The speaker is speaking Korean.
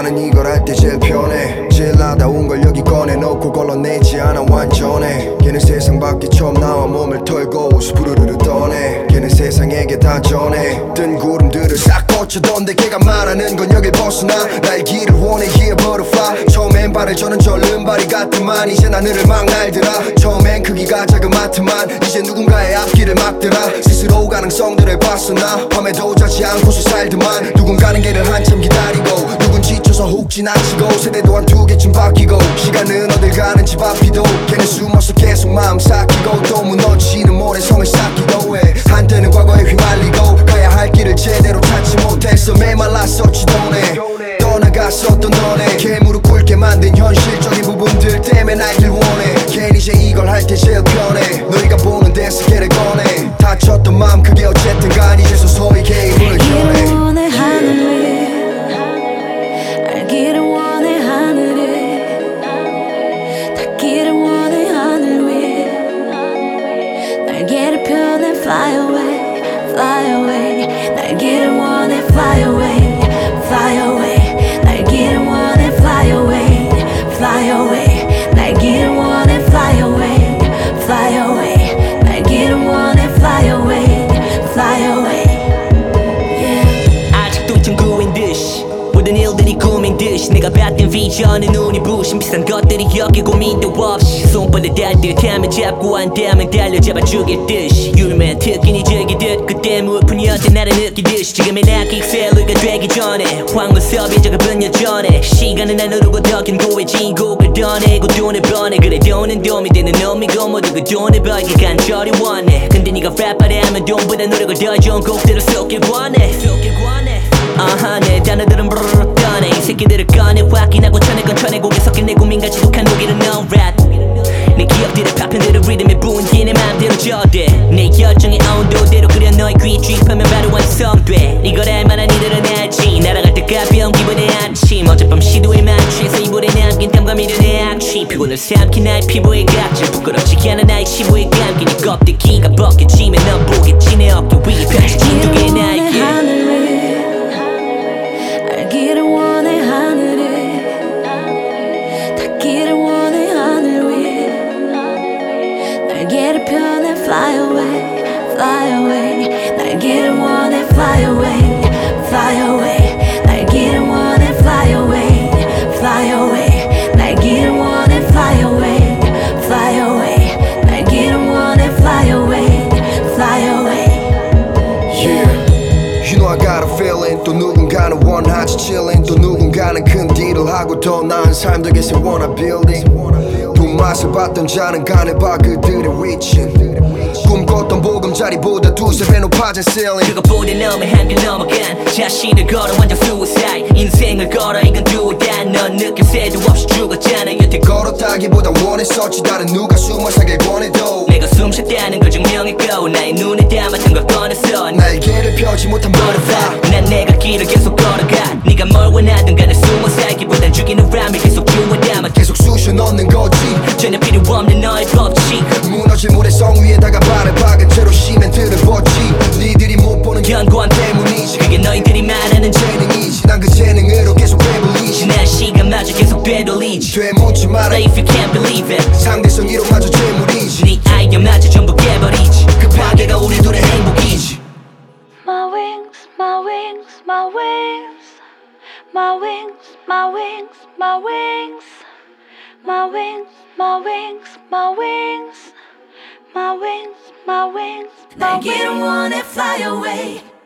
나는 이걸 할 때 제일 편해. 제일 나다운 걸 여기 꺼내놓고 걸러내지 않아 완전해. 걔는 세상 밖에 처음 나와 몸을 털고 스푸르르르 떠네. 걔는 세상에게 다 전해. 뜬 구름들을 싹 꽂혀던데 걔가 말하는 건 여길 벗어나. 날기를 원해 here butterfly. 처음엔 발을 저는 절름발이 같더만 이젠 하늘을 막 날더라. 처음엔 크기가 자그마트만 이제 누군가의 앞길을 막더라. 스스로 가능성들을 봤으나 밤에도 자지 않고서 살더만. 누군가는 걔를 한참 기다리고 누군 지쳐서 훅 지나치고 세대도 한두 개쯤 바뀌고 시간은 어딜 가는지 바피도 걔는 숨어서 계속 마음 삭히고 또 무너지는 모래성을 쌓기도 해. 한때는 과거에 휘말리고 가야 할 길을 제대로 찾지 못해서 메말랐었지도 해. 떠나갔었던 너네 걔 무릎 꿇게 만든 현실적인 부분들 때문에 날길 원해. 걔는 이제 이걸 할 때 제일 편해. 너희가 보는 데서 걔를 꺼내. 다쳤던 마음 그게 어쨌든 간 이제 서서히 걔의 힘을 겨내. 알기를 원해 하늘 위에 알기를 원해 하늘 위에 닿기를 원해 하늘 위에 날개를 펴내 fly away fly away 날기를 원해 fly away fly away 날기를 원해 fly away fly away 날기를 원해 fly away fly away 날기를 원해 fly away fly away. 아직도 친구인 듯이 모든 일들이 꿈인 듯이 내가 봤던 비전은 눈이 부신 비싼 것들이 여기 고민도 없이 손발에 닿을 듯 하면 잡고 안 닿으면 달려잡아 죽일 듯이 유명한 특기니 즐기듯 그때 무엇뿐이었던 나를 느끼듯이 지금의 나 킥셀러가 되기 전에 황무섭이 적은 여전해. 시간은 안 흐르고 더 긴 고해진 곡을 더 내고 돈을 버네. 그래 돈은 도움이 되는 놈이고 모두 그 돈을 벌기 간절히 원해. 근데 네가 랩하려 하면 돈보다 노력을 더 좋은 곡들을 쏟길 원해. 내 단어들은 브르르 떠네. 이 새끼들을 꺼내 확인하고 쳐내 건 쳐내 고개 섞인 내 고민과 지독한 녹이는 no rap. 내 기억들의 파편들을 리듬에 부은 뒤내 맘대로 저대. 내 열정의 온도대로 그려 너의 귀에 주입하면 바로 완성돼. 이걸 알만한 이들은 알지. 날아갈 때 가벼운 기분의 아침 어젯밤 시도에 만취해서 이불에 남긴 땀과 미련의 악취 피곤을 삼킨 나의 피부의 각질 부끄럽지 않아 나의 치부에 감긴 네 껍데기가 벗겨지면 넌 보겠지 내 어깨 위에 펼쳐진 두 개의 날개. 알기를 원해 하늘 위에 닿기를 원해 하늘 위에 날개를 펴내 fly away fly away 날기를 원해 fly away fly away 날기를 원해 fly away fly away 날기를 원해 fly away fly away 날기를 원해 fly away fly away. Yeah, you know I got a feeling. 또 누군가는 원하지 chilling. 또 누군가는 큰 딜을 하고 더 나은 삶 되게 세 wanna building. 돈맛을 봤던 자는 가내봐 그들의 위치는 꿈꿨던 보금자리보다 두세 배 높아진 ceiling. 그것보다 너무 한길 넘어간 자신을 걸어 완전 suicide. 인생을 걸어 이건 do or die. 넌 느낌새도 없이 죽었잖아 여태 걸었다기보다 원했었지 다른 누가 숨어 살길 권해도 내가 숨 쉬었다는 걸 증명했고 나의 눈에 담았던 걸 꺼냈어. 날개를 펴지 못한 butterfly. 난 내가 길을 계속 걸어가. 네가 뭘 원하든 간에 숨어 살기보단 죽이는 람을 계속 주워 담아 계속 쑤셔 넣는 거지 전혀 필요 없는 너의 법칙. 무너진 모래성 위에다가 발을 박은 채로 시멘트를 벗지. 니들이 못 보는 견고함 때문이지. 그게 너희들이 말하는 재능이지. 난 그 재능으로 계속 배불리지. 지난 시간마저 계속 되돌리지. 되묻지 마라 If you can't believe it 상대성 이론마저 재물이지. 네 아이디어마저 전부 깨버리지. 그 파괴가 우리 둘의 행복이지. My wings, my wings, my wings, my wings, my wings, my wings, my wings, my wings, my wings, my wings, my wings, my wings. 날개를 원해 fly away.